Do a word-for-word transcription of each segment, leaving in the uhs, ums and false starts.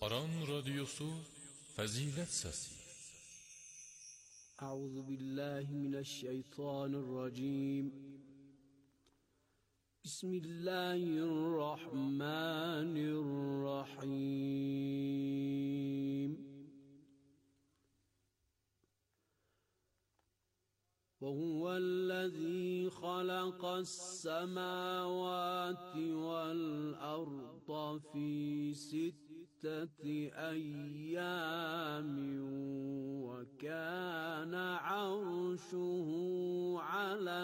Aran Radyosu Fazilet Sesi. Euzu billahi mineşşeytanirracim. Bismillahirrahmanirrahim. وهو الذي خلق السماوات والأرض في ستة أيام وكان عرشه على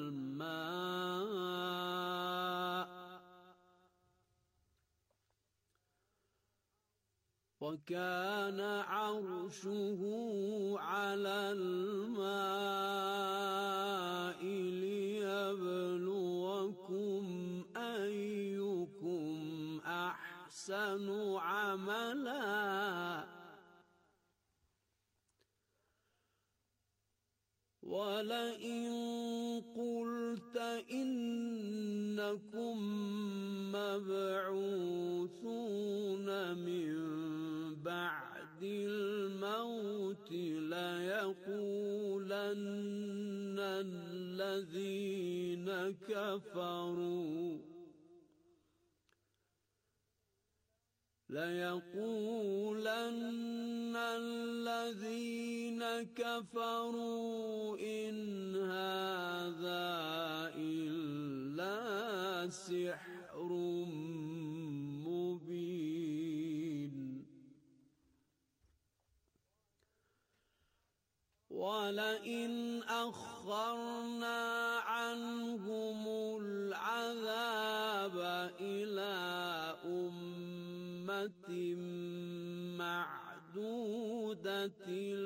الماء وكان عرشه على الماء ليبلوكم أيكم أحسن عملا ولئن قلت إنكم مبعوثون من بعد الموت ليقولن الذين كفروا ليقولن الذين كفروا إن هذا إلا سحر مبين ولئن أخرنا عنهم العذاب إلى أمة معدودة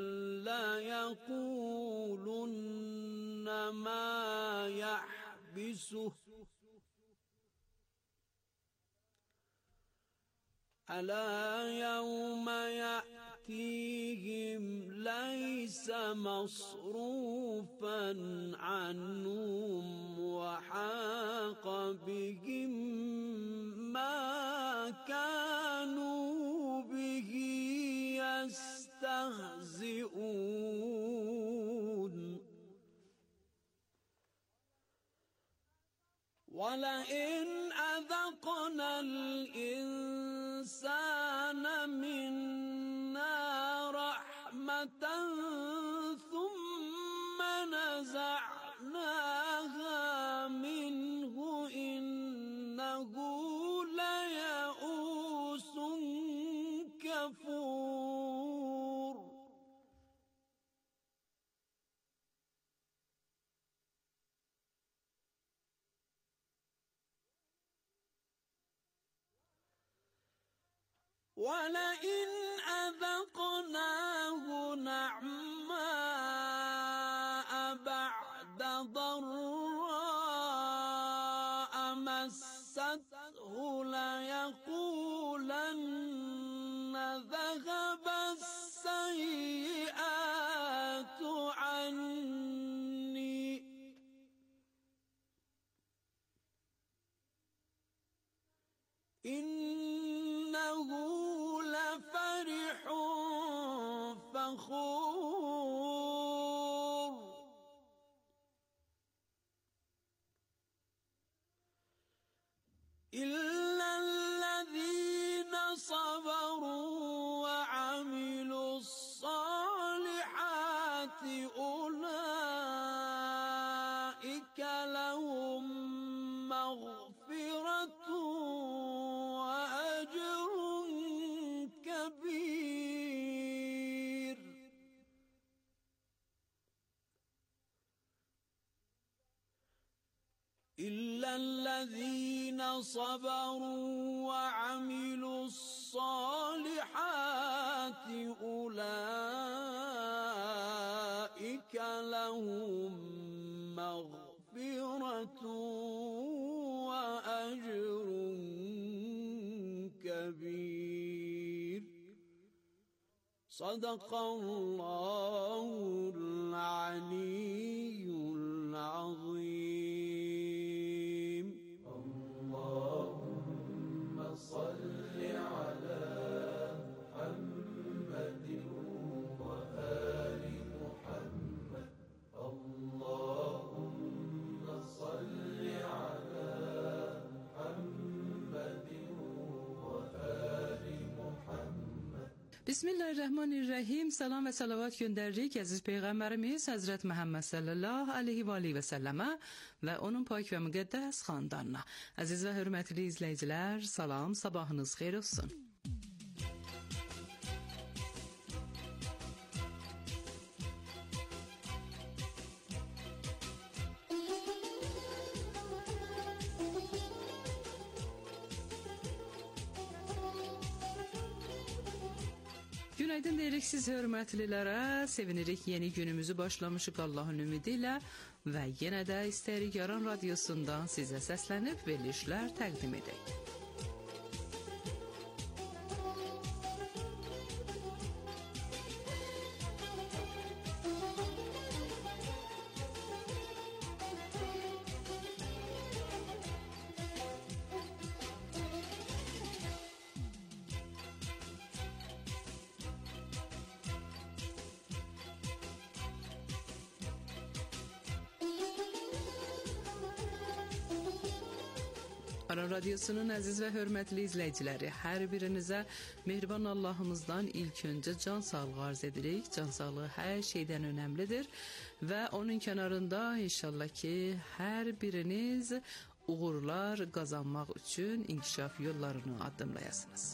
ليقولن ما يحبسه ألا يوم يأتيهم ليس مصروفا عنهم وحاق بهم ما كانوا به يستهزئون ولئن أذقنا الإنسان منا رحمة ثم نزعناها منه إنه ليئوس كفور ولئن أذقناه نعماء بعد ضراء مسته ليقولن ذهب السيئات عني إنه لفرح فخور إلا الذين صبروا وعملوا الصالحات أولئك لهم مغفرة وأجر كبير إلا الذين صبروا وعملوا الصالحات أولئك لهم مغفرة وأجر كبير صدق الله العلي العظيم. اللهم صل على Bismillahirrahmanirrahim. Salam və salavat göndəririk əziz Peyğəmbərimiz Həzrət Məhəmməd sallallahu aleyhi və aleyhi və səlləmə və onun pak və müqəddəs xandanına. Əziz və hörmətli izləyicilər, salam, sabahınız xeyir olsun. Günaydın deyirik siz hörmətlilərə, sevinirik yeni günümüzü başlamışıq Allahın ümidi ilə və yenə də istəyirik Aran radiosundan sizə səslənib verilişlər təqdim edək. Aran Radiosunun əziz və hörmətli izləyiciləri, hər birinizə mehriban Allahımızdan ilk öncə can sağlığı arz edirik. Can sağlığı hər şeydən önəmlidir və onun kənarında inşallah ki, hər biriniz uğurlar qazanmaq üçün inkişaf yollarını addımlayasınız.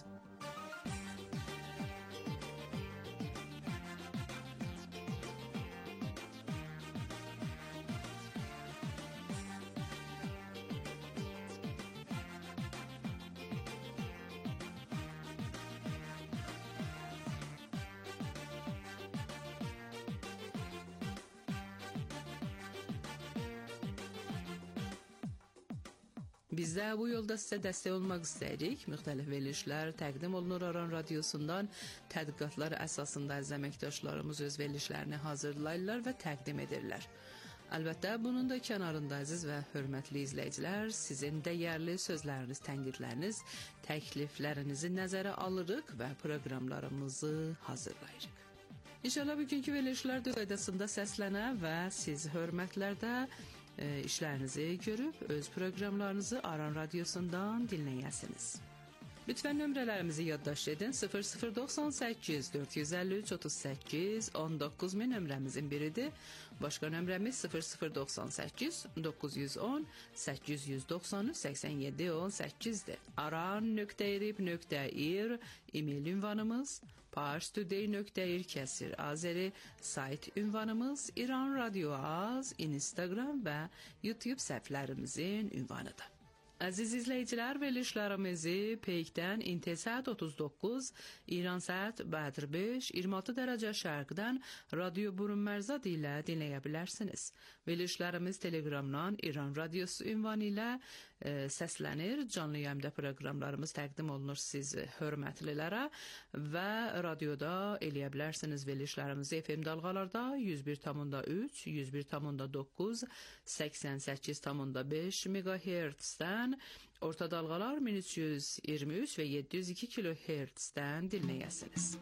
Biz də bu yolda sizə dəstək olmaq istəyirik. Müxtəlif verilişlər təqdim olunur Aran Radiosundan. Tədqiqatlar əsasında əziz əməkdaşlarımız öz verilişlərini hazırlayırlar və təqdim edirlər. Əlbəttə, bunun da kənarında əziz və hörmətli izləyicilər, sizin dəyərli sözləriniz, tənqidləriniz, təkliflərinizi nəzərə alırıq və proqramlarımızı hazırlayırıq. İnşallah bugünkü verilişlər qaydasında səslənə və siz hörmətlərdə e, işlərinizi görüb öz proqramlarınızı Aran Radiosundan dinləyəsiniz. Lütfən nömrələrimizi yaddaş edin. sıfır sıfır doxsan səkkiz dörd yüz əlli üç otuz səkkiz on doqquz min nömrəmizin biridir. Başqa nömrəmiz sıfır sıfır doxsan səkkiz doqquz yüz on səkkiz yüz doxsan üç səksən yeddi on səkkizdir. aran nöqtə irib nöqtə ir e-mail ünvanımız, parstoday nöqtə ir kəsir azeri sayt ünvanımız, İran Radio Az, Instagram və YouTube səhifələrimizin ünvanıdır. Əziz izləyicilər, verilişlərimizi Peykdən İntesat otuz doqquz, İran saat Badr beş, iyirmi altı dərəcə şərqdən Radio Burunmərzad ilə dinləyə bilərsiniz. Verilişlərimiz Telegramdan İran Radiosu ünvanı ilə e, səslənir. Canlı yayımda proqramlarımız təqdim olunur siz hörmətlilərə və radioda eləyə bilərsiniz verilişlərimizi F M dalğalarda yüz bir tam üç, yüz bir tam doqquz, səksən səkkiz tam beş megahertzdən, orta dalğalar min üç yüz iyirmi üç və yeddi yüz iki kilohertzdən dinləyəsiniz.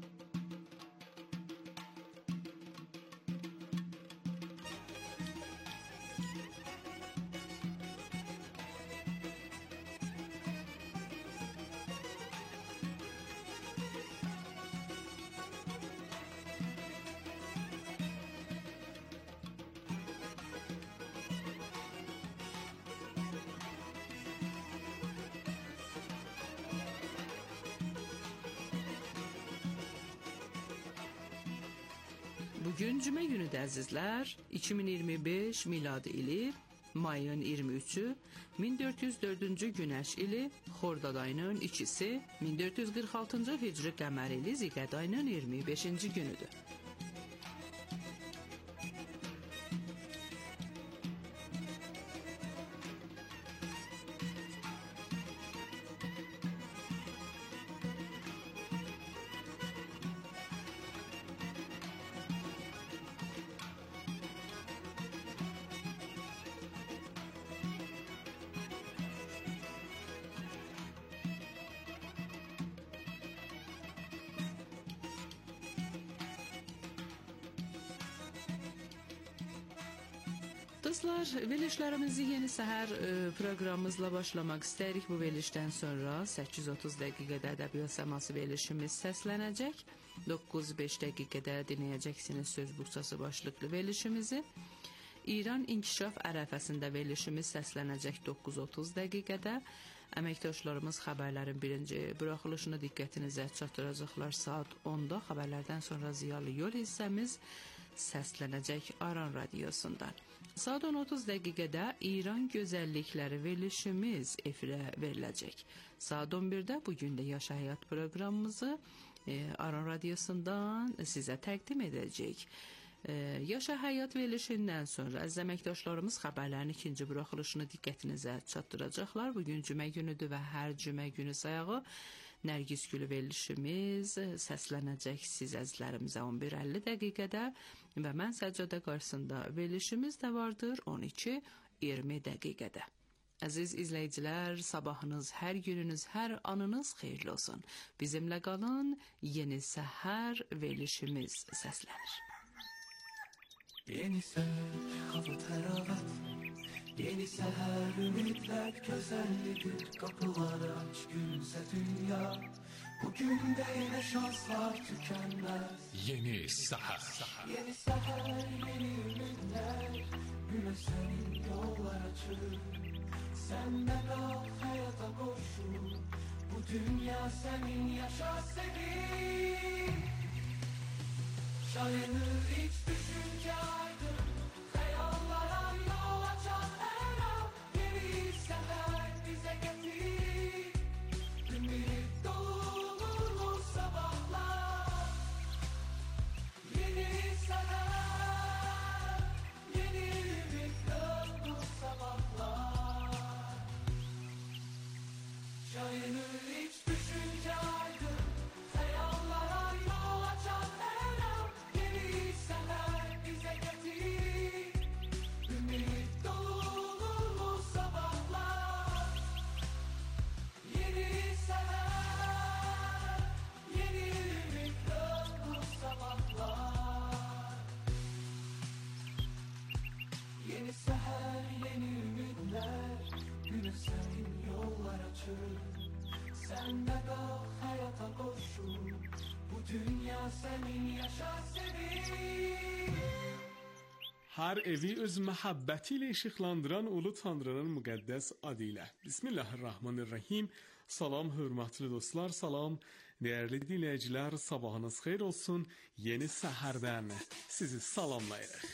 Bugün cümə günüdür əzizlər, iki min iyirmi beş miladi ili, mayın iyirmi üçü, min dörd yüz dördüncü günəş ili, Xordad ayının ikisi, min dörd yüz qırx altıncı hicri qəmər ili, Ziqəd ayının iyirmi beşinci günüdür. Dostlar, verilişlərimizi yeni səhər e, proqramımızla başlamaq istəyirik. Bu verilişdən sonra səkkiz otuz dəqiqədə ədəbiyyat səması verilişimiz səslənəcək. doqquz beş dəqiqədə dinləyəcəksiniz söz buxçası başlıqlı verilişimizi. İran inkişaf ərəfəsində verilişimiz səslənəcək doqquz otuz dəqiqədə. Əməkdaşlarımız xəbərlərin birinci buraxılışını diqqətinizə çatdıracaqlar saat onda. Xəbərlərdən sonra ziyalı yol hissəmiz səslənəcək Aran radiosundan. Saat on otuz dəqiqədə İran gözəllikləri verilişimiz efirə veriləcək. Saat on birdə bugün də Yaşa Həyat proqramımızı e, Aran radiosundan sizə təqdim edəcək. E, Yaşa Həyat verilişindən sonra əziz əməkdaşlarımız xəbərlərin ikinci buraxılışını diqqətinizə çatdıracaqlar. Bugün cümə günüdür və hər cümə günü sayağı Nərgiz Gülü verilişimiz səslənəcək siz əzizlərimizə on bir əlli dəqiqədə və mən Səccadə qarşısında verilişimiz də vardır on iki iyirmi dəqiqədə. Əziz izləyicilər, sabahınız, hər gününüz, hər anınız xeyirli olsun. Bizimlə qalın, yeni səhər verilişimiz səslənir. Yeni səhər, hava təravət, yeni səhər, ümidlər gözəllidir, qapıları aç, gülsə dünya. Bugün də yenə şanslar tükənməz. Yeni səhər. Yeni səhər, yeni ümidlər, günə sənin yollar açır. Sən də qal, həyata qoşul, bu dünya sənin, yaşa sevin. Şayanır hiç düşünce aydın, hayallara yol açan her an. Yeni seher bize getir, ümit dolu sabahlar. Yeni seher, yeni ümit dolu sabahlar. Şayanır hiç düşünce aydın, hayallara yol açan her an. Yeni seher, yeni ümitler, güne senin yollar açır. Sen de kal, hayata koşul, bu dünya senin, yaşa sevin. Hər evi öz məhəbbəti ilə işıqlandıran Ulu Tanrının müqəddəs adı ilə. Bismillahirrahmanirrahim. Salam, hörmətli dostlar, salam, dəyərli dinləyicilər, sabahınız xeyir olsun. Yeni səhərdən sizi salamlayırıq.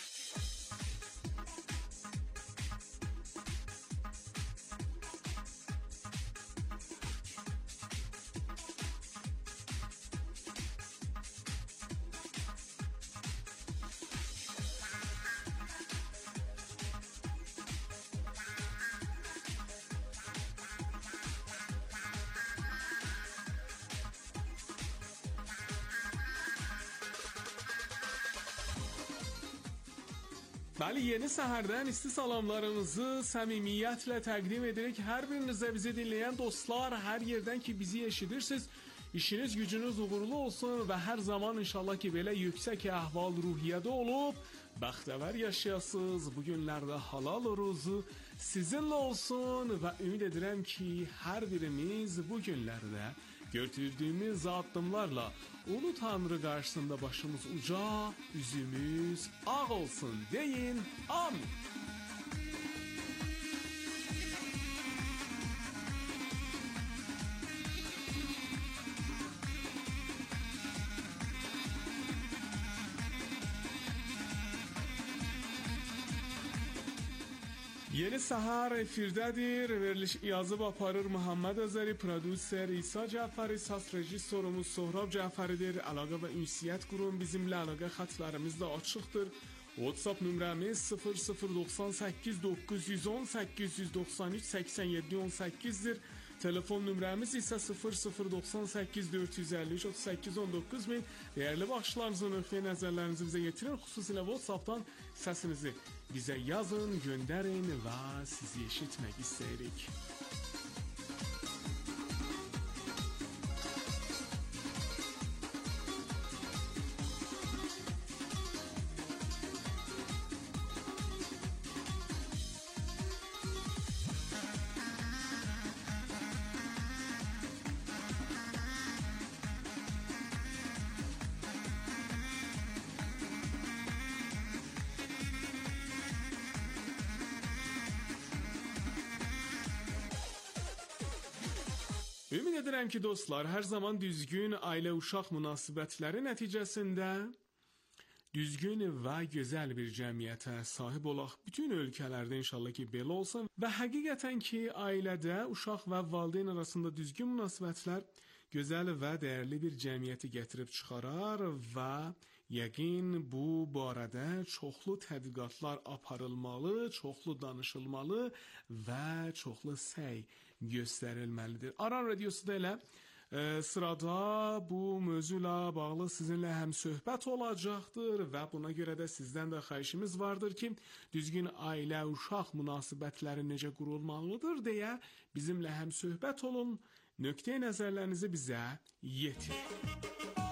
Bəli, yeni səhərdən isti salamlarımızı səmimiyyətlə təqdim edirik. Hər birinizə bizi dinləyən dostlar, hər yerdən ki bizi eşidirsiniz, işiniz gücünüz uğurlu olsun və hər zaman inşallah ki belə yüksək əhval ruhiyyədə olub, bəxtəvər yaşayasınız. Bu günlərdə halal ruzu sizinlə olsun və ümid edirəm ki, hər birimiz bu günlərdə götürdüyümüz addımlarla Ulu Tanrı qarşısında başımız uca, üzümüz ağ olsun deyin. Amin. Yeni səhər efirdədir. Veriliş yazıb aparır Muhammed Azəri, prodüser İsa Cəfəri, səs rejissorumuz Sohrab Cəfəridir. Əlaqə və ünsiyyət qurun, bizimlə əlaqə xətlərimiz də açıqdır. WhatsApp nömrəmiz sıfır sıfır doxsan səkkiz doqquz yüz on səkkiz yüz doxsan üç səksən yeddi on səkkizdir. Telefon nömrəmiz isə sıfır sıfır doxsan səkkiz dörd yüz əlli üç otuz səkkiz on doqquz min. Dəyərli baxışlarınızı, nöqteyi nəzərlərinizi bizə yetirin. Xüsusilə WhatsApp'dan səsinizi bizə yazın, göndərin və sizi eşitmək istəyirik. Ümid edirəm ki, dostlar, hər zaman düzgün ailə-uşaq münasibətləri nəticəsində düzgün və gözəl bir cəmiyyətə sahib olaq. Bütün ölkələrdə inşallah ki, belə olsun və həqiqətən ki, ailədə uşaq və valideyn arasında düzgün münasibətlər gözəl və dəyərli bir cəmiyyəti gətirib çıxarar və yəqin bu barədə çoxlu tədqiqatlar aparılmalı, çoxlu danışılmalı və çoxlu səy göstərilməlidir. Aran radiosu da elə e, sırada bu mövzuyla bağlı sizinlə həm söhbət olacaqdır və buna görə də sizdən də xahişimiz vardır ki, düzgün ailə-uşaq münasibətləri necə qurulmalıdır deyə bizimlə həm söhbət olun, nöqteyi nəzərlərinizi bizə yetirin.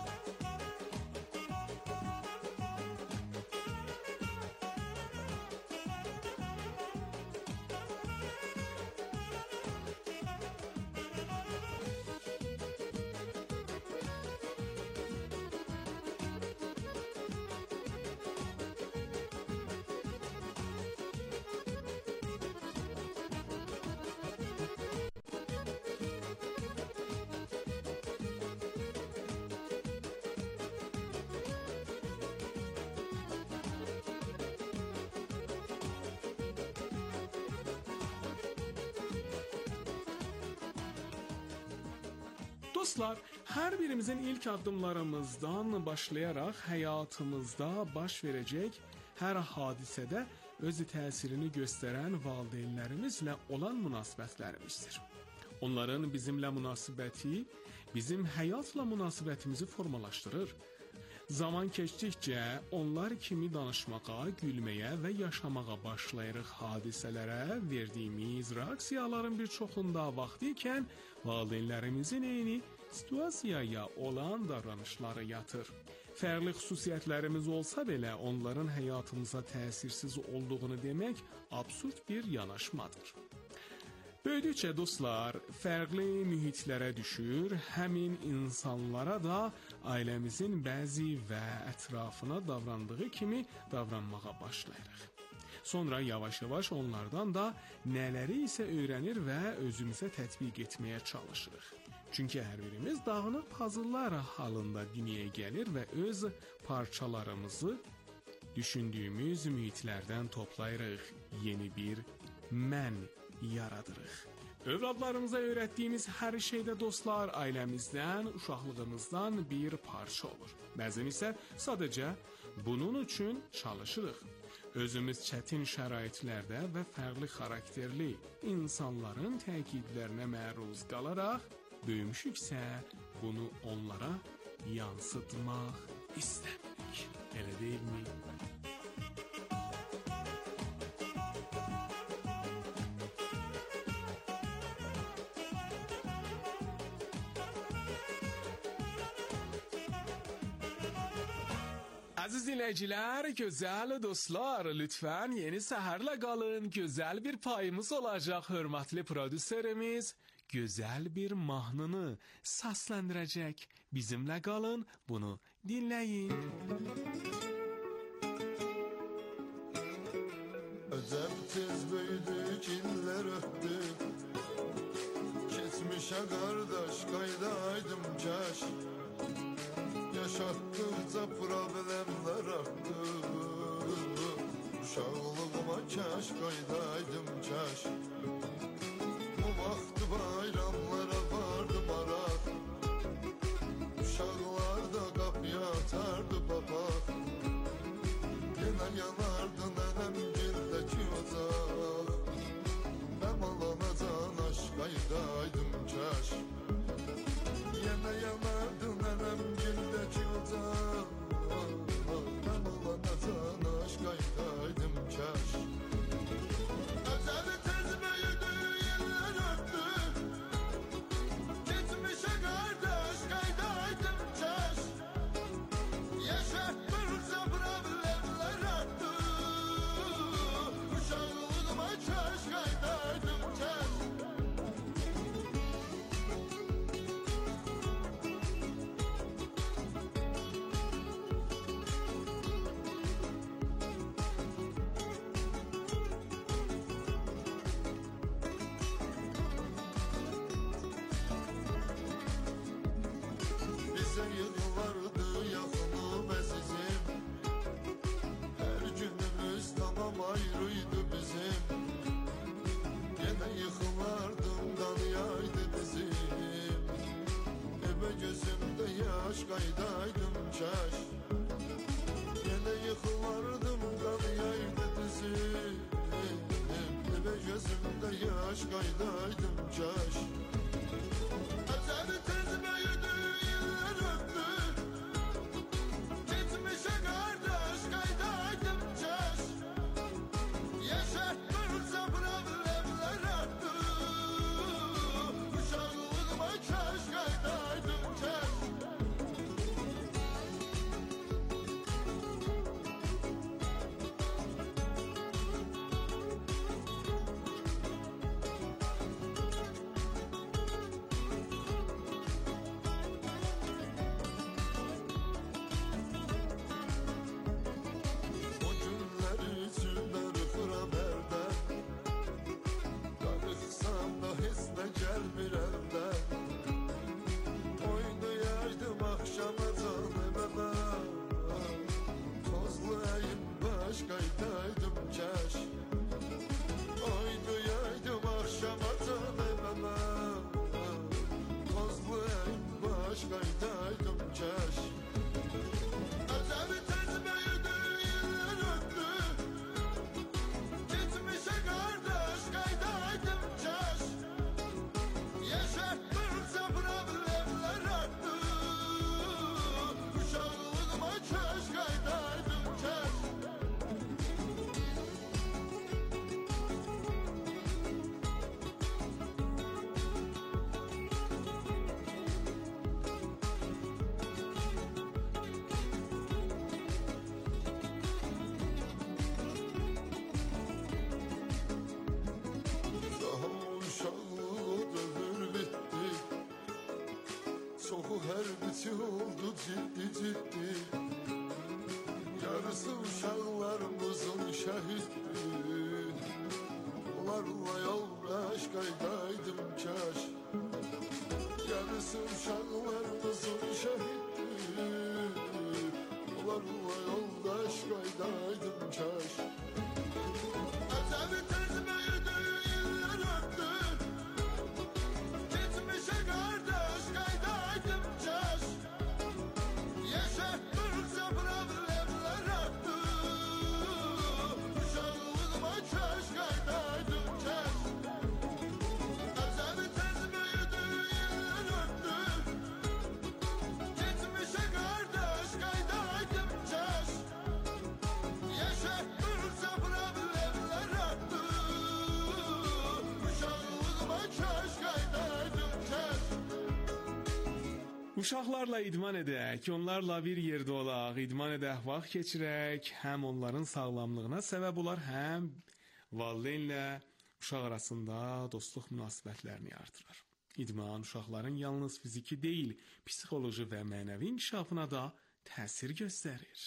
Dostlar, hər birimizin ilk addımlarımızdan başlayaraq həyatımızda baş verəcək hər hadisədə öz təsirini göstərən valideynlərimizlə olan münasibətlərimizdir. Onların bizimlə münasibəti, bizim həyatla münasibətimizi formalaşdırır. Zaman keçdikcə onlar kimi danışmağa, gülməyə və yaşamağa başlayırıq. Hadisələrə verdiyimiz reaksiyaların bir çoxunda vaxtı ikən valideynlərimizin eyni situasiyaya olan davranışları yatır. Fərqli xüsusiyyətlərimiz olsa belə onların həyatımıza təsirsiz olduğunu demək absurd bir yanaşmadır. Böyüdükcə dostlar, fərqli mühitlərə düşür, həmin insanlara da ailəmizin bəzi və ətrafına davrandığı kimi davranmağa başlayırıq. Sonra yavaş-yavaş onlardan da nələri isə öyrənir və özümüzə tətbiq etməyə çalışırıq. Çünki hər birimiz dağınıq puzzlelar halında dünyaya gəlir və öz parçalarımızı düşündüyümüz mühitlərdən toplayırıq, yeni bir mən yaradırıq. Övladlarımıza öyrətdiyimiz hər şeydə dostlar ailəmizdən, uşaqlığımızdan bir parça olur. Bəzən isə sadəcə bunun üçün çalışırıq. Özümüz çətin şəraitlərdə və fərqli xarakterli insanların təkidlərinə məruz qalaraq böyümüşüksə bunu onlara yansıtmaq istəmirik. Elə deyilmi? Aziz dinləyicilər, gözəl dostlar, lütfən yeni səhərlə qalın. Gözəl bir payımız olacaq. Hörmətli prodüserimiz gözəl bir mahnını səsləndirəcək. Bizimlə qalın, bunu dinləyin. Özəm tez böyüdük, illər ötdü. Keçmişə qardaş qaydaydım kaş. Yaşattıkça problemler arttı. Uşaqlığıma kaş qaydaydım kaş. Bu vaxt bayramlara vardı maraq. Uşaqlar da qapıya atardı papaq. Yenə yanardı nənəm gildəki ocaq. Mən alanacan aşk qaydaydım kaş. Yenə yanardı nənəm gildəki ocaq. Mən alanacan aşk qaydaydım kaş. Özəli tez böyüdü, illər ötdü. qaydaydım kaş. Yenə yıxılardım qan yaydı dizim. Evə gözümdə yaş qaydaydım kaş. Əcəbi tez böyüdü, illər öpdü. Geçmişə qardaş qaydaydım kaş. Yaşatdırsa problemlər artdı. Uşaqlığıma kaş qaydaydım kaş. O günlər içində rıxıram əldən. Darıxsam da heç nə gəlmir əldən. Oynayaydım axşama canımə. Tozlu əyim baş qaydaydım kaş. Oynayaydım axşama canımə. Tozlu əyim baş qaydaydım kaş. Əcəbi tez böyüdü, illər öpdü. Geçmişə qardaş qaydaydım kaş. Yaşatdırsa problemlər artdı. Uşaqlığıma kaş qaydaydım kaş. Daha uşaqlıq o dövür bitdi. Çoxu hərbiçi oldu ciddi ciddi. Yarısı uşaqlarımızın şəhiddi. Onlarla yoldaş qaydaydım kaş. Yarısı uşaqlarımızın şəhiddi. Onlarla yoldaş qaydaydım kaş. Əcəbi tez böyüdü, illər öpdü. Geçmişə qardaş qaydaydım kaş. Yaşatdırsa problemlər artdı. Uşaqlığıma kaş qaydaydım kaş. Əcəbi tez böyüdü, illər öpdü. Geçmişə qardaş qaydaydım kaş. Yaşatdırsa problemlər artdı. Uşaqlığıma kaş qaydaydım kaş. Uşaqlarla idman edək, onlarla bir yerdə olaq, idman edək, vaxt keçirək, həm onların sağlamlığına səbəb olar, həm valideynlə uşaq arasında dostluq münasibətlərini artırır. İdman uşaqların yalnız fiziki deyil, psixoloji və mənəvi inkişafına da təsir göstərir.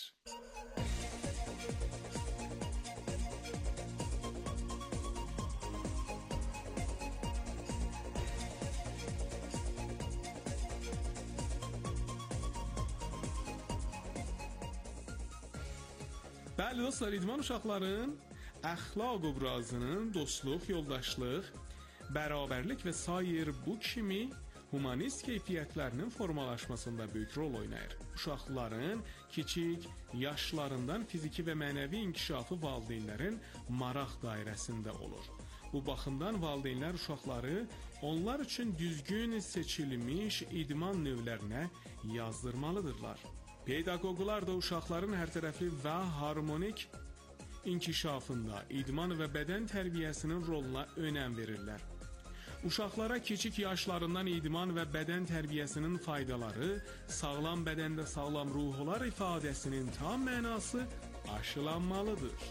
Bəli dostlar, idman uşaqların əxlaq obrazının dostluq, yoldaşlıq, bərabərlik və sair bu kimi humanist keyfiyyətlərinin formalaşmasında böyük rol oynayır. Uşaqların kiçik yaşlarından fiziki və mənəvi inkişafı valideynlərin maraq dairəsində olur. Bu baxımdan valideynlər uşaqları onlar üçün düzgün seçilmiş idman növlərinə yazdırmalıdırlar. Pedaqoqlar da uşaqların hərtərəfli və harmonik inkişafında idman və bədən tərbiyəsinin roluna önəm verirlər. Uşaqlara kiçik yaşlarından idman və bədən tərbiyəsinin faydaları, sağlam bədəndə sağlam ruh olar ifadəsinin tam mənası aşılanmalıdır.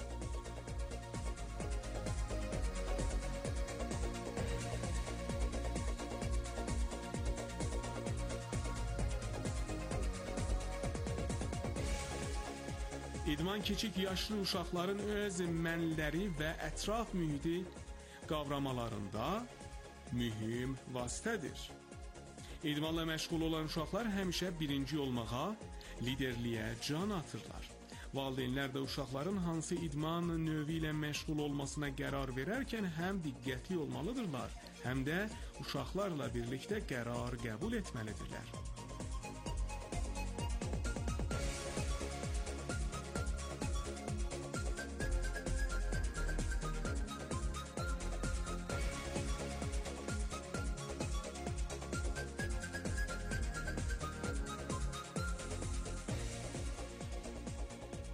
İdman kiçik yaşlı uşaqların öz mənləri və ətraf mühiti qavramalarında mühüm vasitədir. İdmanla məşğul olan uşaqlar həmişə birinci olmağa, liderliyə can atırlar. Valideynlər də uşaqların hansı idman növü ilə məşğul olmasına qərar verərkən həm diqqətli olmalıdırlar, həm də uşaqlarla birlikdə qərar qəbul etməlidirlər.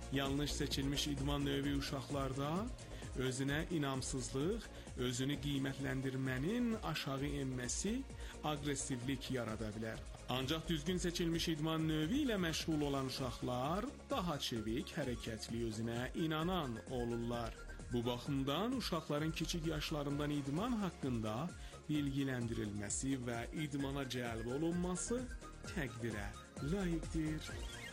Yanlış seçilmiş idman növü uşaqlarda özünə inamsızlıq, özünü qiymətləndirmənin aşağı enməsi, aqressivlik yarada bilər. Ancaq düzgün seçilmiş idman növü ilə məşğul olan uşaqlar daha çevik, hərəkətli, özünə inanan olurlar. Bu baxımdan uşaqların kiçik yaşlarından idman haqqında bilgiləndirilməsi və idmana cəlb olunması təqdirə layiqdir.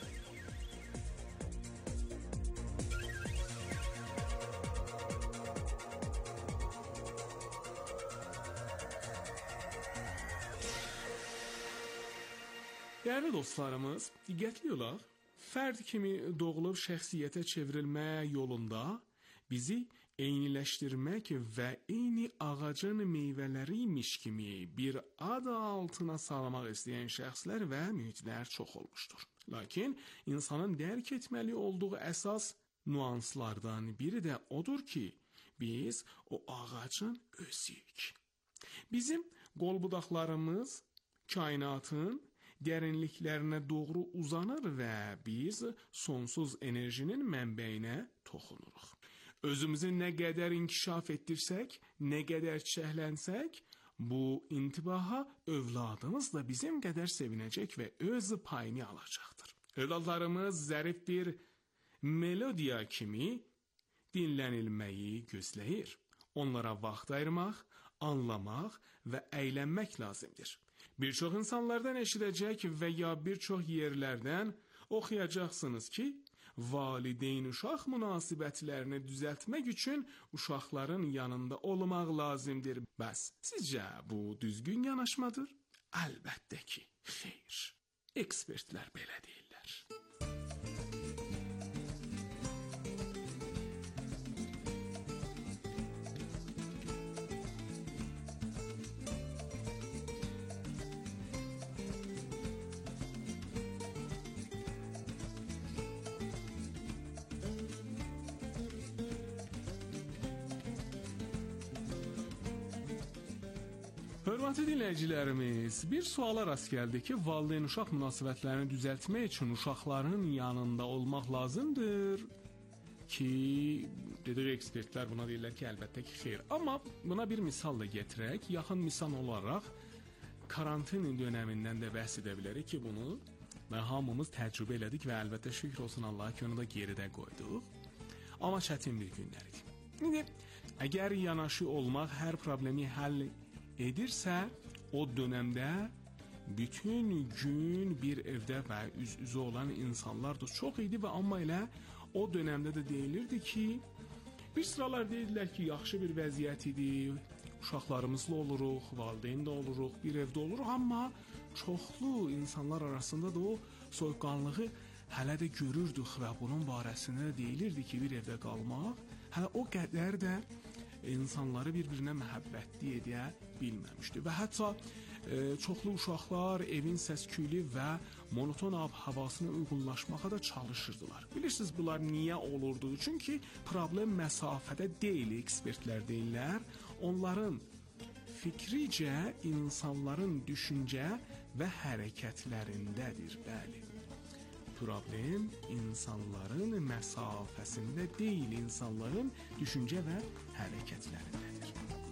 Dəyərli dostlarımız, diqqətli olaq, fərd kimi doğulub şəxsiyyətə çevrilmə yolunda bizi eyniləşdirmək və eyni ağacın meyvələri imiş kimi bir adı altına salmaq istəyən şəxslər və mühitlər çox olmuşdur. Lakin insanın dərk etməli olduğu əsas nüanslardan biri də odur ki, biz o ağacın özüyük. Bizim qol-budaqlarımız kainatın dərinliklərinə doğru uzanır və biz sonsuz enerjinin mənbəyinə toxunuruq. Özümüzü nə qədər inkişaf etdirsək, nə qədər çiçəklənsək, bu intibaha övladımız da bizim qədər sevinəcək və öz payını alacaqdır. Övladlarımız zərif bir melodiya kimi dinlənilməyi gözləyir. Onlara vaxt ayırmaq, anlamaq və əylənmək lazımdır. Bir çox insanlardan eşidəcək və ya bir çox yerlərdən oxuyacaqsınız ki, valideyn-uşaq münasibətlərini düzəltmək üçün uşaqların yanında olmaq lazımdır. Bəs sizcə bu düzgün yanaşmadır? Əlbəttə ki, xeyr. Ekspertlər belə deyirlər. Hörmətli dinləyicilərimiz, bir suala rast gəldi ki, valideyn-uşaq münasibətlərini düzəltmək üçün uşaqların yanında olmaq lazımdır ki, dedik ekspertlər buna deyirlər ki, əlbəttə ki, xeyr. Amma buna bir misal da gətirək, yaxın misal olaraq karantin dönəmindən də bəhs edə bilərik ki, bunu və hamımız təcrübə elədik və əlbəttə şükür olsun Allaha ki, onu da geridə qoyduq. Amma çətin bir günlər idi. İndi, əgər yanaşı olmaq hər problemi həll edirsə, o dönəmdə bütün gün bir evdə və üz-üzə olan insanlar da çox idi və amma elə o dönəmdə də deyilirdi ki, bir sıralar deyirlər ki, yaxşı bir vəziyyət idi, uşaqlarımızla oluruq, valideyn də oluruq, bir evdə oluruq, amma çoxlu insanlar arasında da o soyuqqanlığı hələ də görürdük və bunun barəsində deyilirdi ki, bir evdə qalmaq hələ o qədər də insanları bir-birinə məhəbbətli edə bilməmişdi və hətta e, çoxlu uşaqlar evin səs-küylü və monoton ab-havasına uyğunlaşmağa da çalışırdılar. Bilirsiniz, bunlar niyə olurdu? Çünki problem məsafədə deyil, ekspertlər deyirlər. Onların fikricə insanların düşüncə və hərəkətlərindədir, bəli. Problem insanların məsafəsində deyil, insanların düşüncə və hərəkətlərindədir.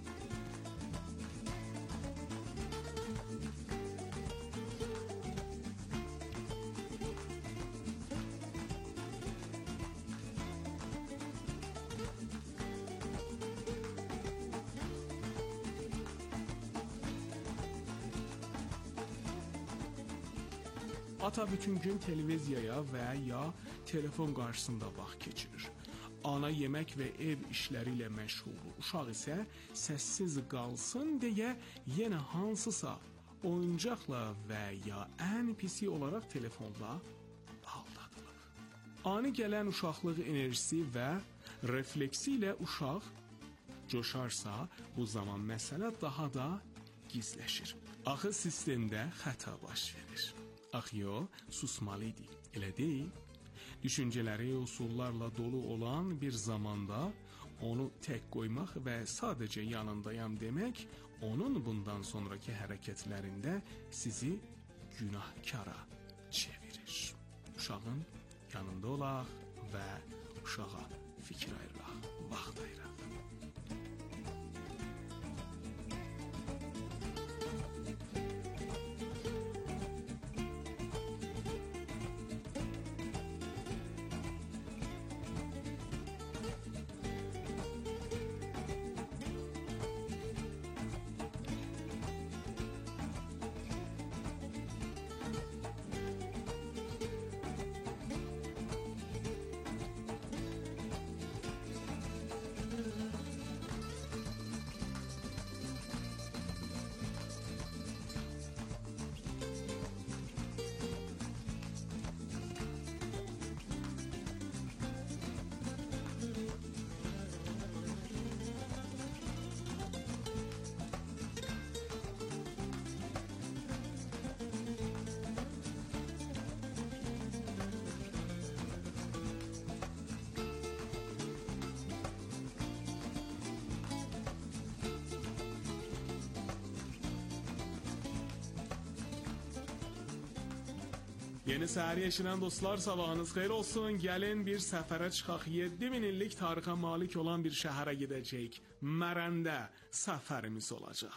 Ata bütün gün televiziyaya və ya telefon qarşısında vaxt keçirir. Ana yemək və ev işləri ilə məşğuldur. Uşaq isə səssiz qalsın deyə yenə hansısa oyuncaqla və ya ən pisi olaraq telefonla aldadılır. Ani gələn uşaqlıq enerjisi və refleksi ilə uşaq coşarsa, bu zaman məsələ daha da gizləşir. Axı sistemdə xəta baş verir. Ax yox, susmalıydı, elə deyil. Düşüncələri usullarla dolu olan bir zamanda onu tək qoymaq və sadəcə yanındayam demək, onun bundan sonraki hərəkətlərində sizi günahkara çevirir. Uşağın yanında olaq, və uşağa fikir ayıraq, vaxt ayıraq. Yeni səhəri eşidən dostlar, sabahınız xeyir olsun. Gəlin bir səfərə çıxaq. yeddi min illik tarixə malik olan bir şəhərə gedəcəyik. Mərəndə səfərimiz olacaq.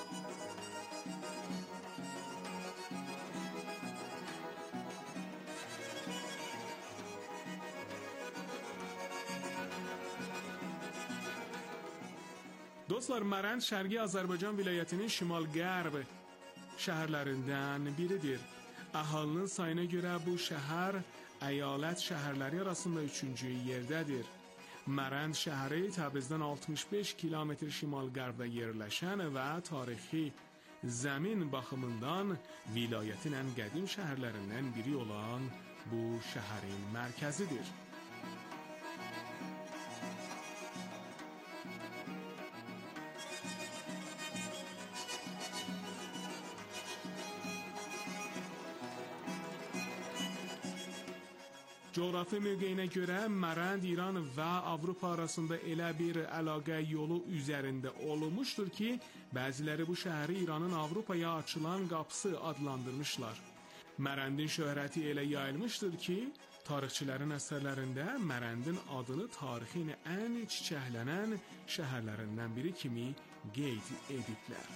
Dostlar, Mərənd Şərqi Azərbaycan vilayətinin şimal-qərb şəhərlərindən biridir. Əhalinin sayına görə bu şəhər əyalət şəhərləri arasında üçüncü yerdədir. Mərənd şəhəri Təbrizdən altmış beş kilometr şimal-qərbdə yerləşən və tarixi zəmin baxımından vilayətin ən qədim şəhərlərindən biri olan bu şəhərin mərkəzidir. Coğrafi mövqeyinə görə Mərənd İran və Avropa arasında elə bir əlaqə yolu üzərində olmuşdur ki, bəziləri bu şəhəri İranın Avropaya açılan qapısı adlandırmışlar. Mərəndin şöhrəti elə yayılmışdır ki, tarixçilərin əsərlərində Mərəndin adını tarixin ən çiçəklənən şəhərlərindən biri kimi qeyd ediblər.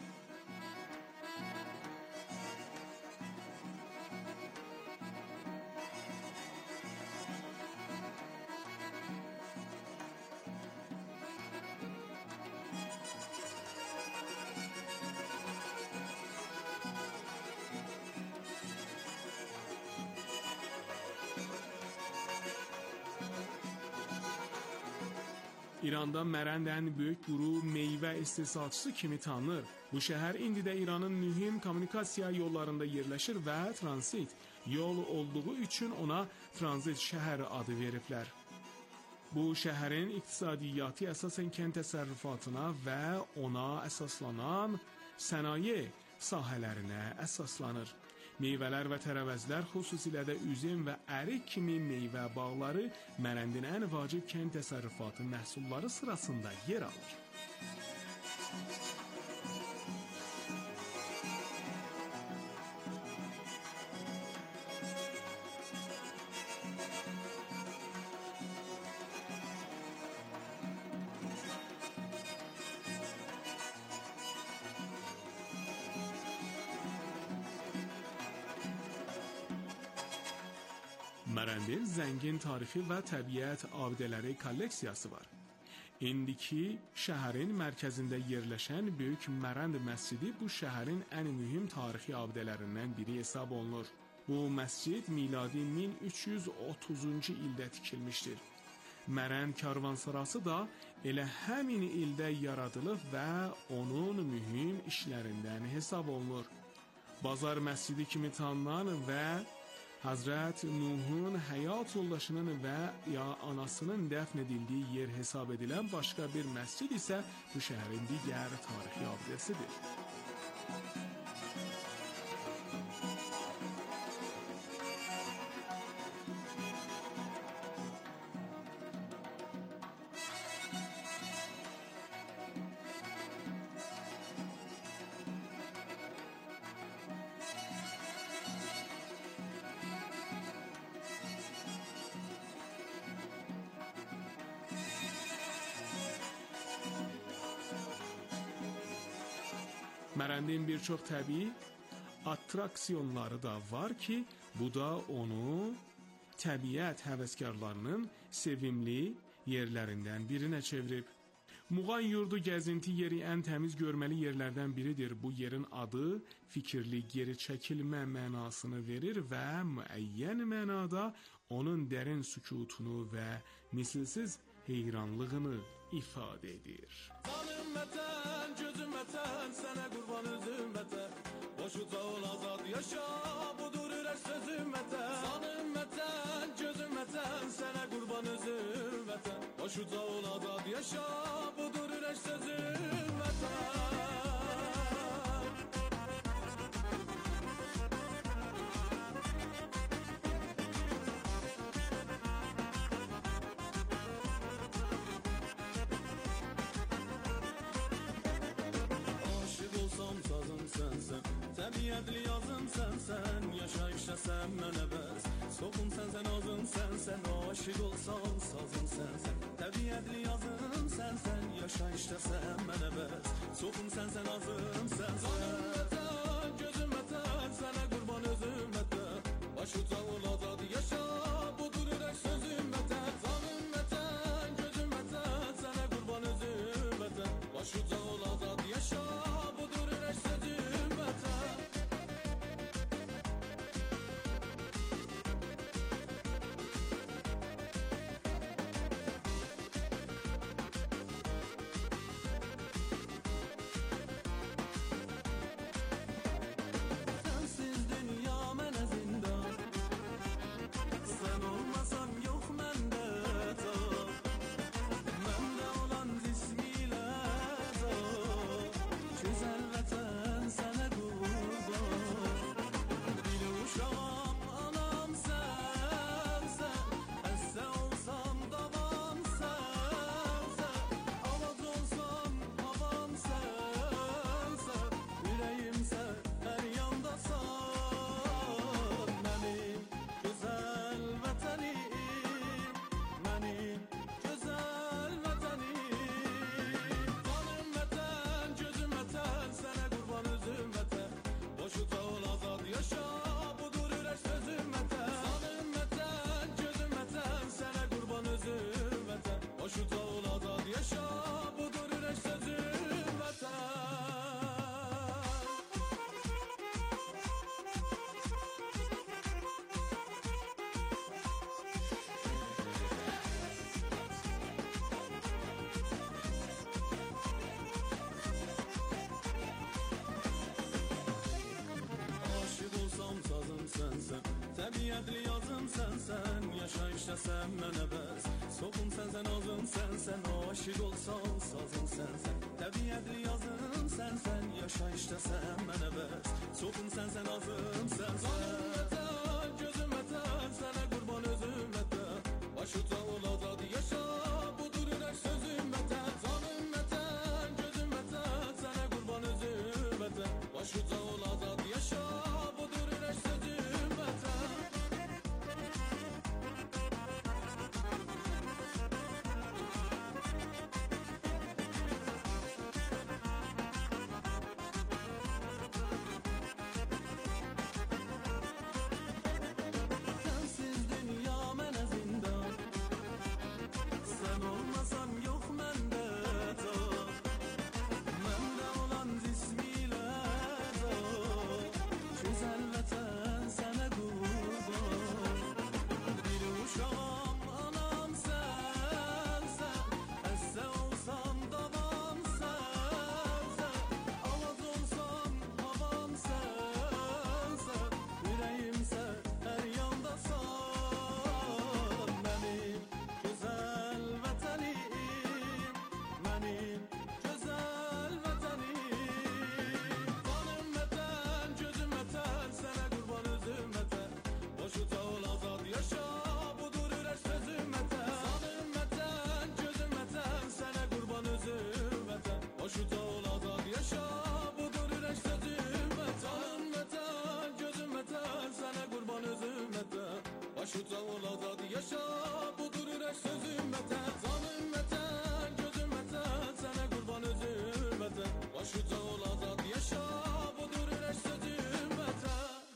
İranda Mərənd ən böyük quru meyvə istehsalçısı kimi tanınır. Bu şəhər indi də İranın mühüm kommunikasiya yollarında yerləşir və transit yol olduğu üçün ona transit şəhəri adı veriblər. Bu şəhərin iqtisadiyyatı əsasən kənd təsərrüfatına və ona əsaslanan sənaye sahələrinə əsaslanır. Meyvələr və tərəvəzlər, xüsusilə də üzüm və ərik kimi meyvə bağları Mərəndin ən vacib kənd təsərrüfatı məhsulları sırasında yer alır. Mərəndin zəngin tarixi və təbiət abidələri kolleksiyası var. İndiki şəhərin mərkəzində yerləşən Böyük Mərənd məscidi bu şəhərin ən mühüm tarixi abidələrindən biri hesab olunur. Bu məscid miladi min üç yüz otuzuncu ildə tikilmişdir. Mərənd karvansarası da elə həmin ildə yaradılıb və onun mühüm işlərindən hesab olunur. Bazar məscidi kimi tanınan və Hazret Nuhun həyat yoldaşının və ya anasının dəfn edildiyi yer hesab edilən başqa bir məscid isə bu şəhərin digər tarixi abidəsidir. Mərəndin bir çox təbii attraksiyonları da var ki, bu da onu təbiət həvəskarlarının sevimli yerlərindən birinə çevirib. Muğan yurdu gəzinti yeri ən təmiz görməli yerlərdən biridir. Bu yerin adı fikirli geri çəkilmə mənasını verir və müəyyən mənada onun dərin sükutunu və misilsiz heyranlığını ifadə edir. Canım vətən, gözüm vətən, sənə qurban özüm vətən. Boşuca ol, azad yaşa, budur ürək sözüm vətən. Canım vətən, gözüm vətən, sənə qurban özüm vətən. Boşuca ol, azad yaşa, budur ürək sözüm vətən. Təbiətli yazım sənsən, yaşayışda sən mənə bəs. Soxum sənsən, azım sənsən, aşıq olsam sazım sənsən. Təbiətli yazım sənsən, yaşayışda sən mənə bəs. Soxum sənsən, azım sənsən. Canım vətən, gözüm vətən, sənə qurban özüm vətən. Başuca ol, azad yaşa, budur ürək sözüm vətən. Canım vətən, gözüm vətən, sənə qurban özüm vətən. Başuca ol, azad yaşa, budur ürək sözüm vətən. Təbiətli yazım sənsən, yaşayışda sən mənə bəs. Soxum sənsən, azım sənsən, aşıq olsam sazım sənsən. Təbiətli yazım sənsən, yaşayışda sən mənə bəs. Soxum sənsən, azım sənsən. Canım vətən, gözüm vətən, sənə qurban özüm vətən. Başuca ol, azad yaşa, budur ürək sözüm vətən. Canım vətən, gözüm vətən, sənə qurban özüm vətən. Başuca ol, azad yaşa, budur ürək sözüm vətən.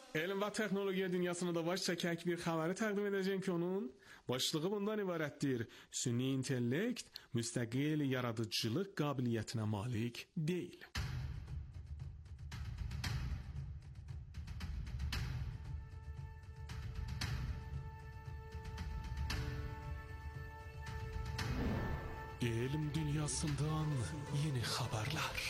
Elm və texnologiya dünyasında baş çəkək bir xəbəri təqdim edəcəyəm ki, onun başlığı bundan ibarətdir. Süni intellekt müstəqil yaradıcılıq qabiliyyətinə malik deyil. Elm dünyasından yeni xəbərlər.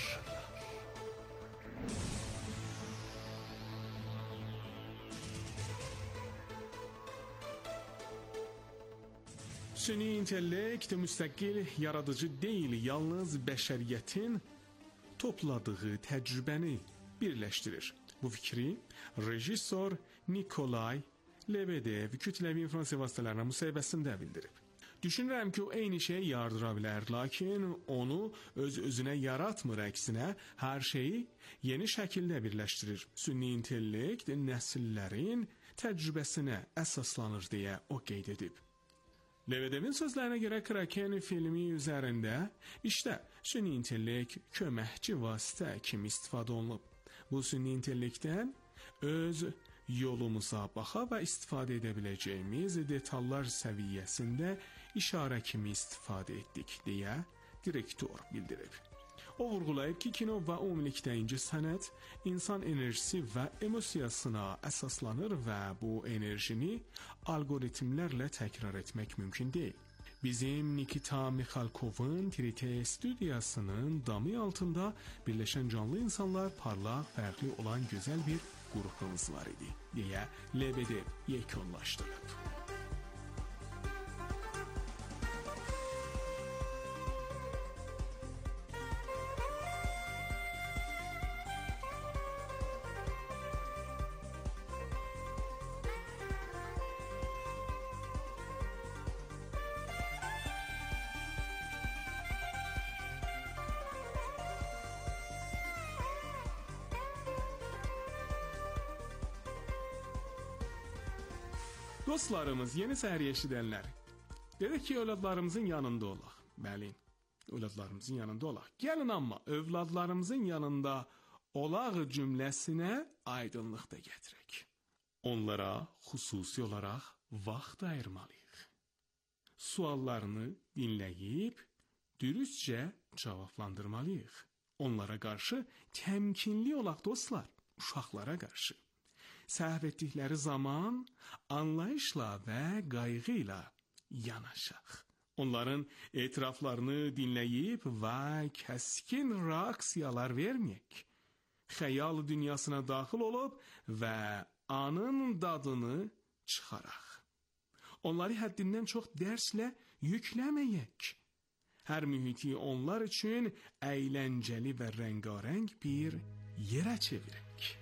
Süni intellekt müstəqil yaradıcı deyil, yalnız bəşəriyyətin topladığı təcrübəni birləşdirir. Bu fikri rejissor Nikolay Lebedev kütləvi informasiya vasitələrinin müsahibəsində bildirib. Düşünürəm ki, o eyni şeyi yardıra bilər, lakin onu öz-özünə yaratmır, əksinə hər şeyi yeni şəkildə birləşdirir. Süni intellekt nəsillərin təcrübəsinə əsaslanır deyə o qeyd edib. Lebedevin sözlərinə görə Kraken filmi üzərində işdə süni intellekt köməkçi vasitə kimi istifadə olunub. Bu süni intellektdən öz yolumuza baxa və istifadə edə biləcəyimiz detallar səviyyəsində işarə kimi istifadə etdik deyə direktor bildirib. O vurğulayıb ki, kino və ümumilikdə incəsənət insan enerjisi və emosiyasına əsaslanır və bu enerjini algoritmlərlə təkrar etmək mümkün deyil. Bizim Nikita Mikhalkovun T R T studiyasının damı altında birləşən canlı insanlar parlaq, fərqli olan gözəl bir qrupumuz var idi deyə Lebedev yekunlaşdırıb. Dostlarımız, yeni səhər eşidənlər, dedik ki, övladlarımızın yanında olaq. Bəli, övladlarımızın yanında olaq. Gəlin amma, övladlarımızın yanında olaq cümləsinə aydınlıq da gətirək. Onlara xüsusi olaraq vaxt ayırmalıyıq. Suallarını dinləyib, dürüstcə cavablandırmalıyıq. Onlara qarşı təmkinli olaq dostlar, uşaqlara qarşı. Səhv etdikləri zaman anlayışla və qayğı ilə yanaşaq. Onların etiraflarını dinləyib və kəskin reaksiyalar verməyək. Xəyal dünyasına daxil olub və anın dadını çıxaraq. Onları həddindən çox dərslə yükləməyək. Hər mühiti onlar üçün əyləncəli və rəngarəng bir yerə çevirək.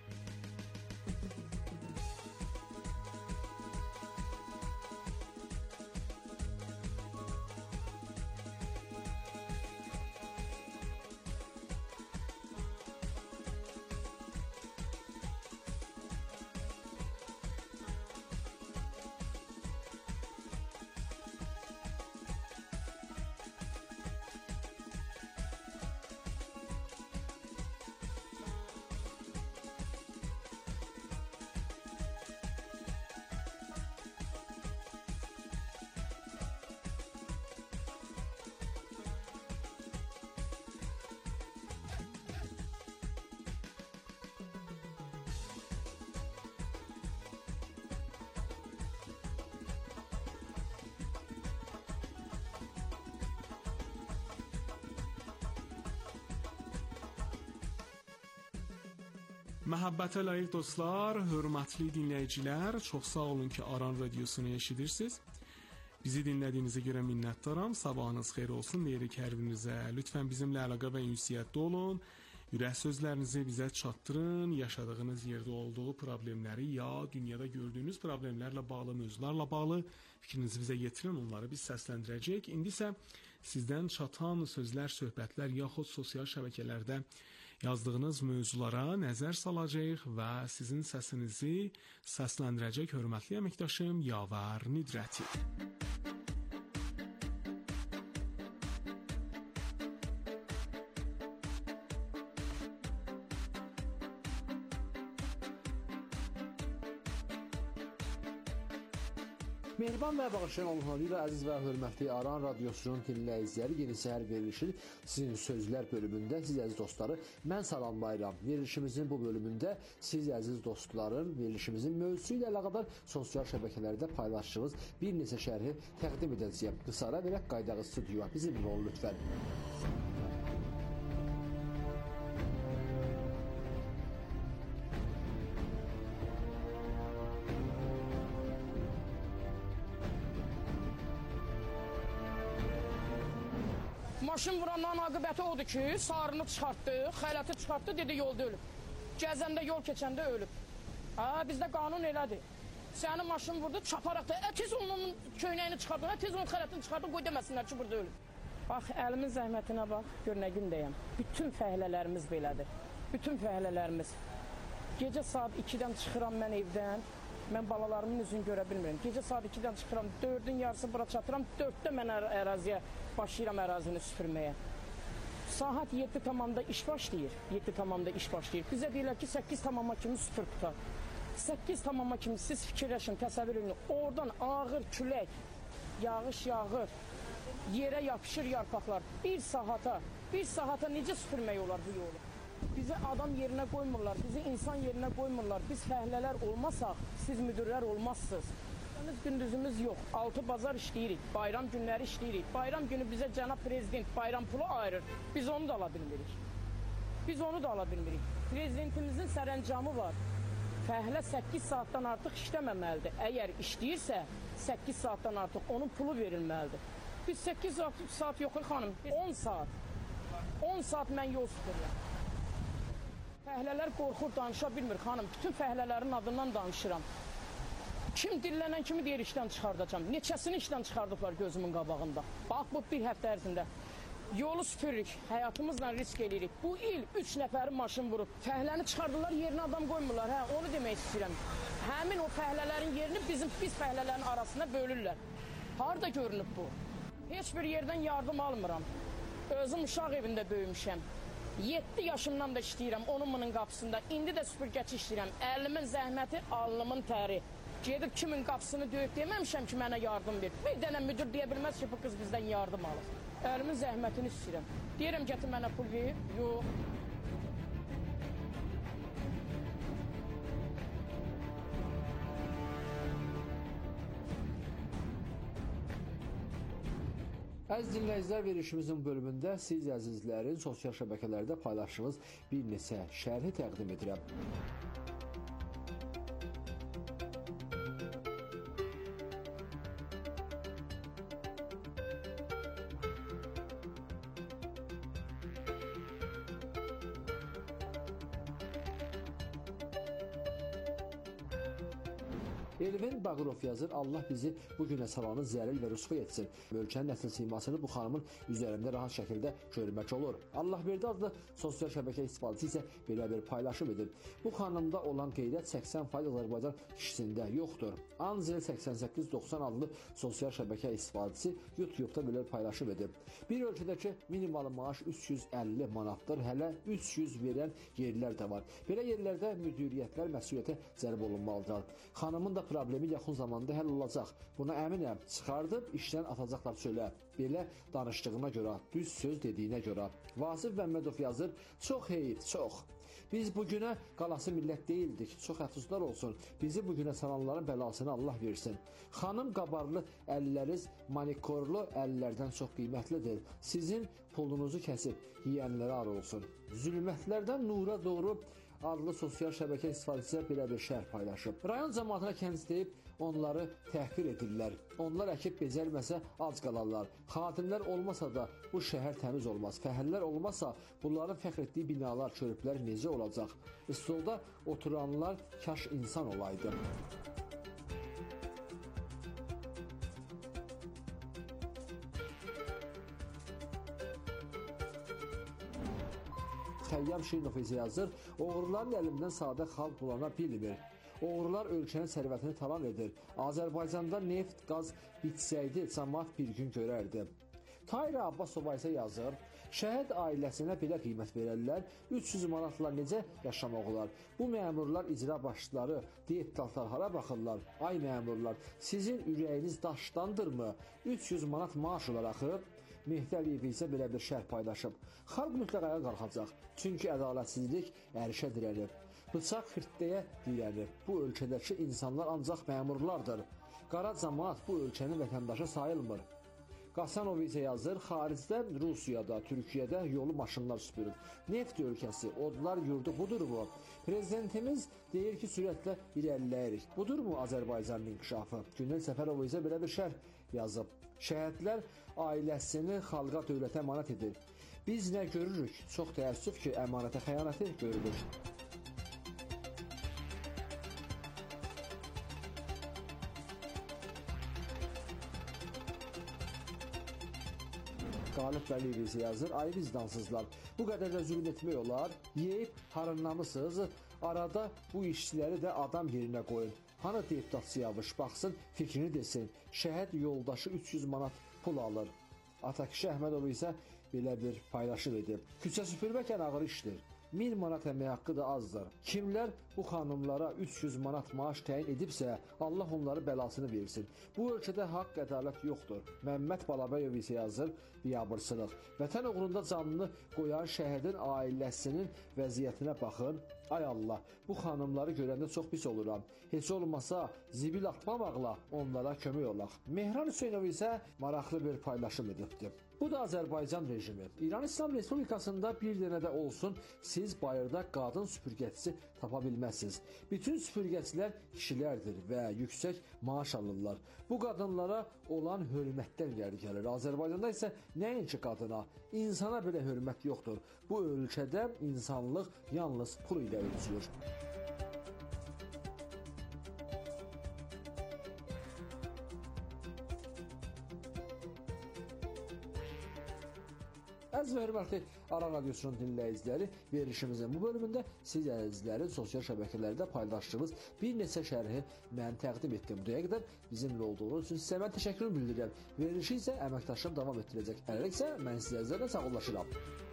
Məhəbbətə layiq dostlar, hörmətli dinləyicilər, çox sağ olun ki, Aran Radiosunu eşidirsiniz. Bizi dinlədiyinizə görə minnətdaram. Sabahınız xeyir olsun deyirik hər birinizə. Lütfən bizimlə əlaqə və ünsiyyətdə olun. Ürək sözlərinizi bizə çatdırın. Yaşadığınız yerdə olduğu problemləri ya dünyada gördüyünüz problemlərlə bağlı, mövzularla bağlı fikrinizi bizə yetirin. Onları biz səsləndirəcəyik. İndi isə sizdən çatan sözlər, söhbətlər yaxud sosial şəbəkələrdə yazdığınız mövzulara nəzər salacağıq və sizin səsinizi səsləndirəcək hörmətli əməkdaşım Yavər Nidrəti. Mehriban və bağışlayan Allah'ın adıyla əziz və hörmətli Aran Radiosunun dinləyiciləri yeni səhər verilişi sizin sözlər bölümündə siz əziz dostları mən salamlayıram. Verilişimizin bu bölümündə siz əziz dostların verilişimizin mövzusu ilə əlaqədar sosial şəbəkələrdə paylaşdığınız bir neçə şərhi təqdim edəcəyəm. Qısa ara verək qaydağı studiyaya bizimlə olun lütfən. Maşın vuranların aqibəti odur ki, sarını çıxartdı, xələti çıxartdı, dedi yolda ölüb. Gəzəndə, yol keçəndə ölüb. Ha, bizdə qanun elədir. Sənin maşın vurdu, çaparaq da, ə, tez onun köynəyini çıxartdı, ə, tez onun xələtini çıxartdı, qoy deməsinlər ki, burada ölüb. Bax, əlimin zəhmətinə bax, gör nə gündəyəm. Bütün fəhlələrimiz belədir. Bütün fəhlələrimiz. Gecə saat ikidən çıxıram mən evdən, mən balalarımın üzünü görə bilmirəm. Gecə saat ikidən çıxıram, dördün yarısı bura çatıram, dörddə mən ə əraziyə başlayıram ərazini süpürməyə. Saat yeddi tamamda iş başlayır, yeddi tamamda iş başlayır. Bizə deyirlər ki, səkkiz tamama kimi süpür tutar. səkkiz tamama kimi siz fikirləşin, təsəvvür edin, oradan ağır külək, yağış yağır, yerə yapışır yarpaqlar. Bir saata, bir saata necə süpürmək olar bu yolu? Bizi adam yerinə qoymurlar, bizi insan yerinə qoymurlar. Biz fəhlələr olmasaq, siz müdürlər olmazsınız. Biz gündüzümüz yox, altı bazar işləyirik, bayram günləri işləyirik. Bayram günü bizə cənab prezident bayram pulu ayırır, biz onu da ala bilmirik. Biz onu da ala bilmirik. Prezidentimizin sərəncamı var. Fəhlə səkkiz saatdan artıq işləməməlidir. Əgər işləyirsə, səkkiz saatdan artıq onun pulu verilməlidir. Biz səkkiz saat yox, xanım, on saat. on saat mən yol süpürürəm. Fəhlələr qorxur, danışa bilmir, xanım. Bütün fəhlələrin adından danışıram. Kim dillənən kimi deyir işdən çıxardacam. Neçəsini işdən çıxardıblar gözümün qabağında. Bax, bu bir həftə ərzində. Yolu süpürürük, həyatımızla risk edirik. Bu il üç nəfəri maşın vurub. Fəhləni çıxardılar, yerinə adam qoymurlar. Hə, onu demək istəyirəm. Həmin o fəhlələrin yerini bizim pis fəhlələrin arasında bölürlər. Harada görünüb bu? Heç bir yerdən yardım almıram. Özüm uşaq evində böyümüşəm. yeddi yaşımdan da işləyirəm, onun bunun qapısında. İndi də süpürgəçi işləyirəm. Əlimin zəhməti, alnımın təri. Gedib kimin qapısını döyüb deməmişəm ki, mənə yardım ver. Bir dənə müdür deyə bilməz ki, bu qız bizdən yardım alır. Əlimin zəhmətini istəyirəm. Deyirəm, gətir mənə pul ver. Yox. Əziz dinləyicilər, verilişimizin bölümündə siz əzizlərin sosial şəbəkələrdə paylaşdığınız bir neçə şərhi təqdim edirəm. Elvin Bağırov yazır, Allah bizi bugünə salanı zəlil və rüsva etsin. Ölkənin nəsil simasını bu xanımın üzərində rahat şəkildə görmək olur. Allahverdi adlı sosial şəbəkə istifadəsi isə belə bir paylaşım edib. Bu xanımda olan qeyrət səksən faiz Azərbaycan kişisində yoxdur. Anzel səksən səkkiz doxsan adlı sosial şəbəkə istifadəsi YouTube-da belə bir paylaşım edib. Bir ölkədəki minimal maaş üç yüz əlli manatdır, hələ üç yüz verən yerlər də var. Belə yerlərdə müdiriyyətlər məsuliyyətə cəlb olunmalıdır. Xanımın da problemi yaxın zamanda həll olacaq. Buna əminəm, çıxardıb işdən atacaqlar çölə. Belə danışdığına görə, düz söz dediyinə görə. Vasif Məmmədov yazır, çox heyif, çox. Biz bugünə qalası millət deyildik, çox əfsuslar olsun. Bizi bugünə salanların bəlasını Allah versin. Xanım qabarlı əlləriniz manikorlu əllərdən çox qiymətlidir. Sizin pulunuzu kəsib yiyənlərə ar olsun. Zülmətlərdən nura doğru adlı sosial şəbəkə istifadəçilər belə bir şərh paylaşıb. Rayon cəmaatına kəndis deyib onları təhqir edirlər. Onlar əkib becərməsə ac qalarlar. Xadimlər olmasa da bu şəhər təmiz olmaz. Fəhəllər olmasa bunların fəxr etdiyi binalar, çörüklər necə olacaq? Stolda oturanlar kaş insan olaydı. Xəyyam Şirinov isə yazır, oğruların əlindən sadə xalq bulana bilmir. Oğrular ölkənin sərvətini talan edir. Azərbaycanda neft, qaz bitsəydi, cəmaat bir gün görərdi. Tahir Abbasova isə yazır, Şəhid ailəsinə belə qiymət verərlər, üç yüz manatla necə yaşamaq olar? Bu məmurlar, icra başçıları, deputatlar hara baxırlar? Ay məmurlar, sizin ürəyiniz daşdandırmı? üç yüz manat maaş olaraq Mehdi Əliyev isə belə bir şərh paylaşıb. Xalq mütləq ayağa qalxacaq. Çünki ədalətsizlik ərişə dirənir. Bıçaq xirtdəyə dirənir. Bu ölkədəki insanlar ancaq məmurlardır. Qara cəmaət bu ölkənin vətəndaşı sayılmır. Qasanov isə yazır, xaricdə, Rusiyada, Türkiyədə yolu maşınlar süpürür. Neft ölkəsi, odlar yurdu budurmu? Prezidentimiz deyir ki, sürətlə irəliləyirik. Budurmu Azərbaycanın inkişafı? Günel Səfərov isə belə bir şərh yazıb. Şəhidlər ailəsini xalqa, dövlətə əmanət edir. Biz nə görürük? Çox təəssüf ki, əmanətə xəyanəti görülür. Qalib Vəliyev isə yazır, ay vicdansızlar, bu qədər də zülm etmək olar, yeyib harınlamışsınız, arada bu işçiləri də adam yerinə qoyun. Hanı deputat Siyavuş baxsın, fikrini desin, şəhid yoldaşı üç yüz manat pul alır. Atakişi Əhmədov isə belə bir paylaşım edib. Küçə süpürmək ən ağır işdir. min manat əmək haqqı da azdır. Kimlər bu xanımlara üç yüz manat maaş təyin edibsə, Allah onları bəlasını versin. Bu ölkədə haqq, ədalət yoxdur. Məmməd Balabəyov isə yazır, biabırsılıq. Vətən uğrunda canını qoyan şəhidin ailəsinin vəziyyətinə baxın. Ay Allah, bu xanımları görəndə çox pis oluram. Heç olmasa zibil atmamaqla onlara kömək olaq. Mehran Hüseynov isə maraqlı bir paylaşım edibdir. Bu da Azərbaycan rejimi. İran İslam Respublikasında bir dənə də olsun siz bayırda qadın süpürgəçisi tapa bilməzsiniz. Bütün süpürgəçilər kişilərdir və yüksək maaş alırlar. Bu qadınlara olan hörmətdən irəli gəlir. Azərbaycanda isə nəinki qadına, insana belə hörmət yoxdur. Bu ölkədə insanlıq yalnız pul ilə ölçülür. Əziz və hörmətli Aran Radiosunun dinləyiciləri, verilişimizin bu bölümündə siz əzizlərin sosial şəbəkələrdə paylaşdığınız bir neçə şərhi mən təqdim etdim. Buraya qədər bizimlə olduğunuz üçün sizə mən təşəkkür bildirirəm. Verilişi isə əməkdaşlarım davam etdirəcək. Hələlik isə mən sizə əzizlərlə sağollaşıram.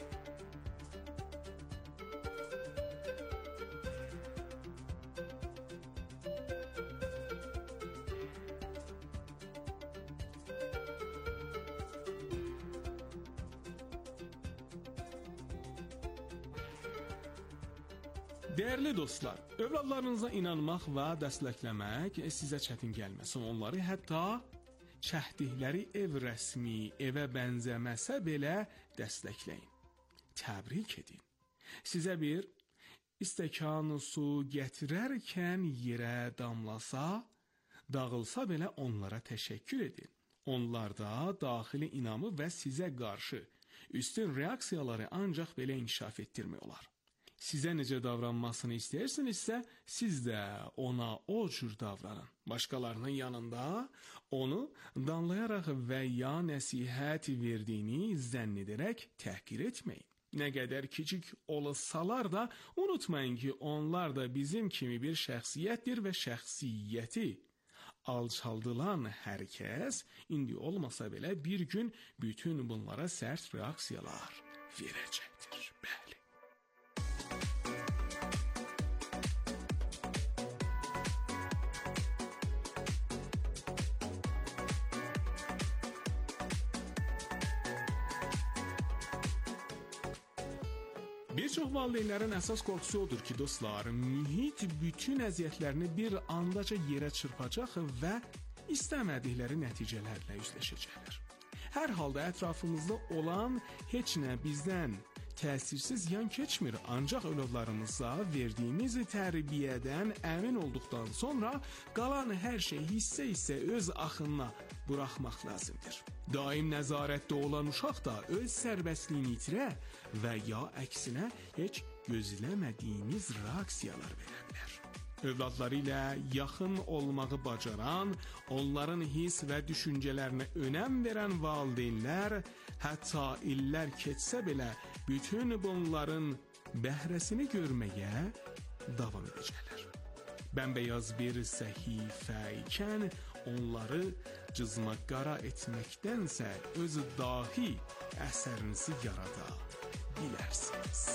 Dəyərli dostlar, övladlarınıza inanmaq və dəstəkləmək sizə çətin gəlməsin. Onları hətta çəkdikləri ev rəsmi, evə bənzəməsə belə dəstəkləyin. Təbrik edin. Sizə bir stəkan su gətirərkən yerə damlasa, dağılsa belə onlara təşəkkür edin. Onlarda daxili inamı və sizə qarşı üstün reaksiyaları ancaq belə inkişaf etdirmək olar. Sizə necə davranmasını istəyirsinizsə, siz də ona o cür davranın. Başqalarının yanında onu danlayaraq və ya nəsihət verdiyini zənn edərək təhqir etməyin. Nə qədər kiçik olsalar da, unutmayın ki, onlar da bizim kimi bir şəxsiyyətdir və şəxsiyyəti alçaldılan hər kəs indi olmasa belə bir gün bütün bunlara sərt reaksiyalar verəcəkdir. Bəli. Bir çox valideynlərin əsas qorxusu odur ki, dostlar, mühit bütün əziyyətlərini bir andaca yerə çırpacaq və istəmədikləri nəticələrlə üzləşəcəklər. Hər halda ətrafımızda olan heç nə bizdən təsirsiz yan keçmir, ancaq övladlarımıza verdiyimiz tərbiyədən əmin olduqdan sonra qalan hər şey hissə-hissə öz axınına buraxmaq lazımdır. Daim nəzarətdə olan uşaq da öz sərbəstliyini itirə və ya əksinə heç gözləmədiyiniz reaksiyalar verə bilər. Övladları ilə yaxın olmağı bacaran, onların his və düşüncələrinə önəm verən valideynlər hətta illər keçsə belə bütün bunların bəhrəsini görməyə davam edəcəklər. Bəmbəyaz bir səhifə ikən onları cızma qara etməkdənsə öz dahi əsərinizi yarada bilərsiniz.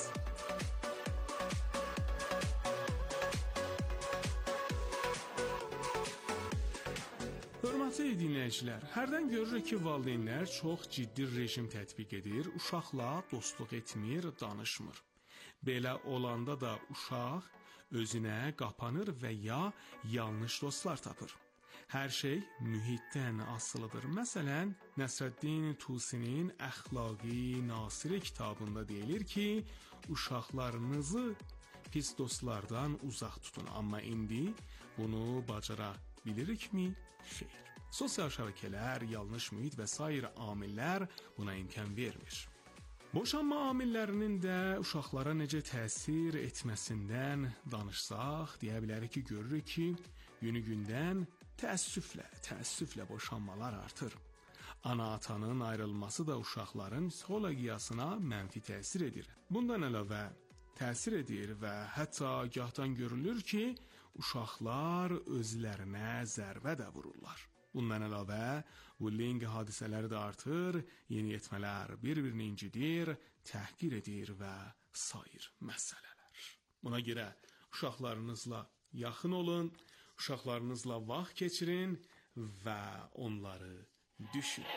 Hörmətli dinləyicilər, hərdən görürük ki, valideynlər çox ciddi rejim tətbiq edir, uşaqla dostluq etmir, danışmır. Belə olanda da uşaq özünə qapanır və ya yanlış dostlar tapır. Hər şey mühitdən asılıdır. Məsələn, Nəsrəddin Tusinin Əxlaqi Nasiri kitabında deyilir ki, uşaqlarınızı pis dostlardan uzaq tutun. Amma indi bunu bacara bilirikmi? Xeyr. Sosial şəbəkələr, yanlış mühit və sair amillər buna imkan vermir. Boşanma amillərinin də uşaqlara necə təsir etməsindən danışsaq, deyə bilərik ki, görürük ki, günü-gündən təəssüflə, təəssüflə boşanmalar artır. Ana-atanın ayrılması da uşaqların psixologiyasına mənfi təsir edir. Bundan əlavə təsir edir və hətta gahdan görülür ki, uşaqlar özlərinə zərbə də vururlar. Bundan əlavə, bullying hadisələri də artır, yeniyetmələr bir-birini incidir, təhqir edir və sair məsələlər. Buna görə uşaqlarınızla yaxın olun, uşaqlarınızla vaxt keçirin və onları düşünün.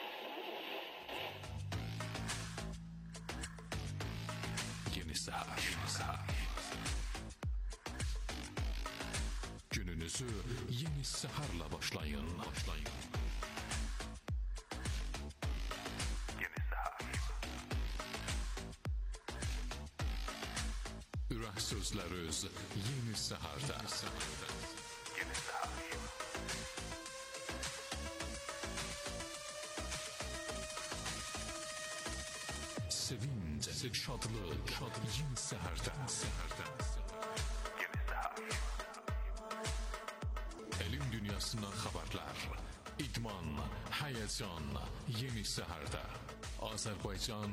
Yeni Səhər, Yeni Səhər. Gününüzü Yeni Səhərlə başlayın. başlayın. Yeni Səhər. Ürək sözləri öz Yeni Səhərdə. Yeni Səhər. Sevinç, şadlıq, şadlıq Yeni Səhərdə. Yeni Səhər. Elm dünyasından xəbərlər, idman, həyəcan, Yeni Səhərdə. Azərbaycan